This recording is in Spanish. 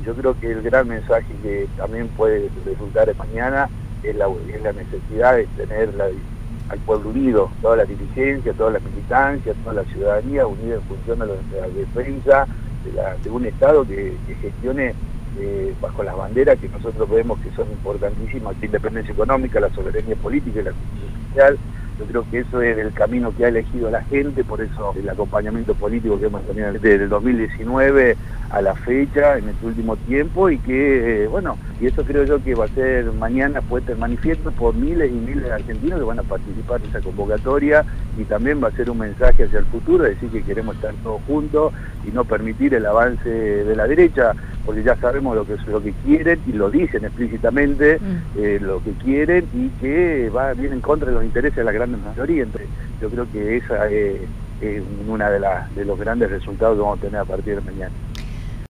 Yo creo que el gran mensaje que también puede resultar mañana es la necesidad de tener al pueblo unido, toda la dirigencia, toda la militancia, toda la ciudadanía unida en función de la defensa de un Estado que gestione bajo las banderas que nosotros vemos que son importantísimas: la independencia económica, la soberanía política y la justicia social. Yo creo que eso es el camino que ha elegido la gente, por eso el acompañamiento político que hemos tenido desde el 2019 a la fecha, en este último tiempo, y que, bueno, y eso creo yo que va a ser mañana puesta en manifiesto por miles y miles de argentinos que van a participar en esa convocatoria, y también va a ser un mensaje hacia el futuro, decir que queremos estar todos juntos y no permitir el avance de la derecha, porque ya sabemos lo que quieren, y lo dicen explícitamente, lo que quieren, y que viene en contra de los intereses de la gran mayoría. Entonces, yo creo que esa es una de los grandes resultados que vamos a tener a partir de mañana.